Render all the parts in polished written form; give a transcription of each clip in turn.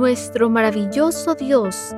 Nuestro maravilloso Dios,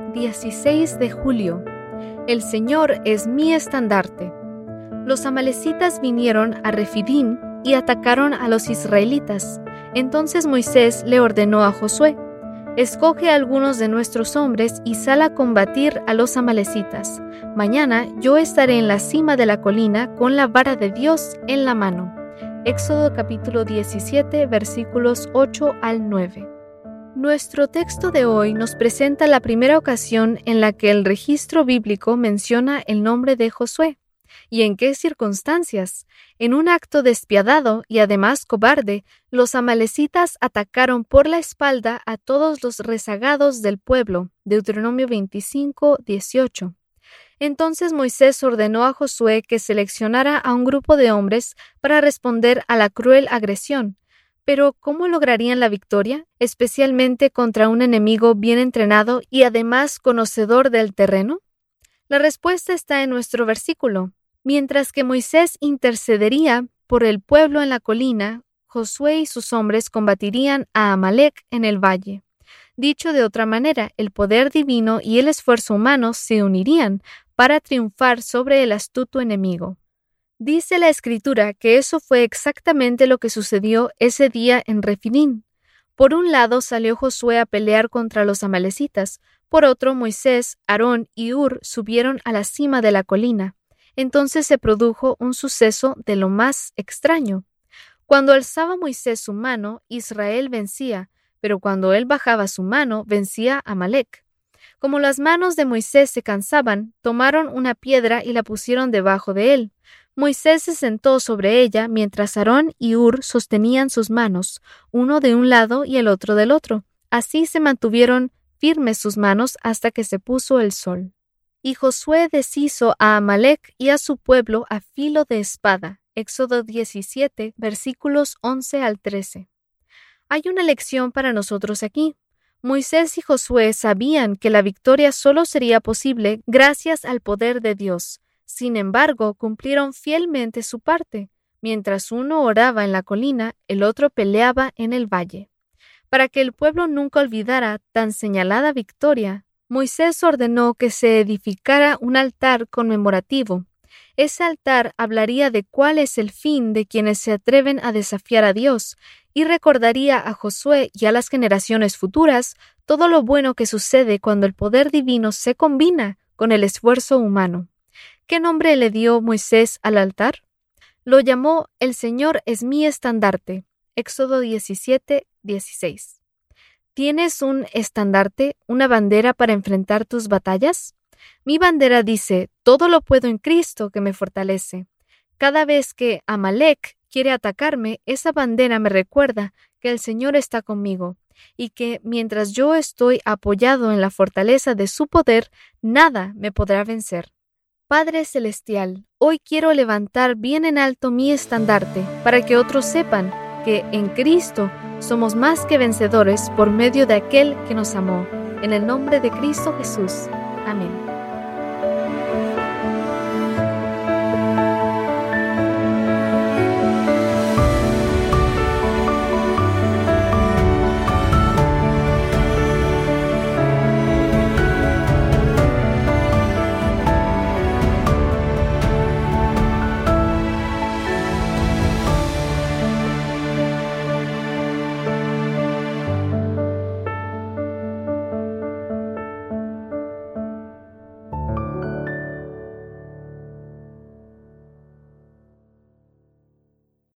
16 de julio. El Señor es mi estandarte. Los amalecitas vinieron a Refidim y atacaron a los israelitas. Entonces Moisés le ordenó a Josué: escoge a algunos de nuestros hombres y sal a combatir a los amalecitas. Mañana yo estaré en la cima de la colina con la vara de Dios en la mano. Éxodo capítulo 17, versículos 8 al 9. Nuestro texto de hoy nos presenta la primera ocasión en la que el registro bíblico menciona el nombre de Josué. ¿Y en qué circunstancias? En un acto despiadado y además cobarde, los amalecitas atacaron por la espalda a todos los rezagados del pueblo. Deuteronomio 25, 18. Entonces Moisés ordenó a Josué que seleccionara a un grupo de hombres para responder a la cruel agresión. Pero, ¿cómo lograrían la victoria, especialmente contra un enemigo bien entrenado y además conocedor del terreno? La respuesta está en nuestro versículo. Mientras que Moisés intercedería por el pueblo en la colina, Josué y sus hombres combatirían a Amalec en el valle. Dicho de otra manera, el poder divino y el esfuerzo humano se unirían para triunfar sobre el astuto enemigo. Dice la Escritura que eso fue exactamente lo que sucedió ese día en Refidim. Por un lado salió Josué a pelear contra los amalecitas, por otro Moisés, Aarón y Hur subieron a la cima de la colina. Entonces se produjo un suceso de lo más extraño. Cuando alzaba Moisés su mano, Israel vencía, pero cuando él bajaba su mano, vencía a Amalec. Como las manos de Moisés se cansaban, tomaron una piedra y la pusieron debajo de él. Moisés se sentó sobre ella mientras Aarón y Hur sostenían sus manos, uno de un lado y el otro del otro. Así se mantuvieron firmes sus manos hasta que se puso el sol. Y Josué deshizo a Amalec y a su pueblo a filo de espada. Éxodo 17, versículos 11 al 13. Hay una lección para nosotros aquí. Moisés y Josué sabían que la victoria solo sería posible gracias al poder de Dios. Sin embargo, cumplieron fielmente su parte. Mientras uno oraba en la colina, el otro peleaba en el valle. Para que el pueblo nunca olvidara tan señalada victoria, Moisés ordenó que se edificara un altar conmemorativo. Ese altar hablaría de cuál es el fin de quienes se atreven a desafiar a Dios y recordaría a Josué y a las generaciones futuras todo lo bueno que sucede cuando el poder divino se combina con el esfuerzo humano. ¿Qué nombre le dio Moisés al altar? Lo llamó El Señor es mi estandarte. Éxodo 17, 16. ¿Tienes un estandarte, una bandera para enfrentar tus batallas? Mi bandera dice: todo lo puedo en Cristo que me fortalece. Cada vez que Amalec quiere atacarme, esa bandera me recuerda que el Señor está conmigo y que mientras yo estoy apoyado en la fortaleza de su poder, nada me podrá vencer. Padre Celestial, hoy quiero levantar bien en alto mi estandarte para que otros sepan que en Cristo somos más que vencedores por medio de aquel que nos amó. En el nombre de Cristo Jesús. Amén.